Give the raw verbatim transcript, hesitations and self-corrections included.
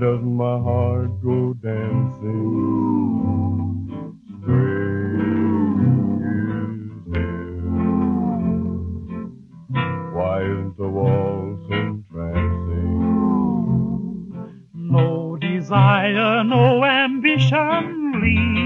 doesn't my heart go dancing? Spring is here. Why isn't the waltz entrancing? No desire, no ambition leads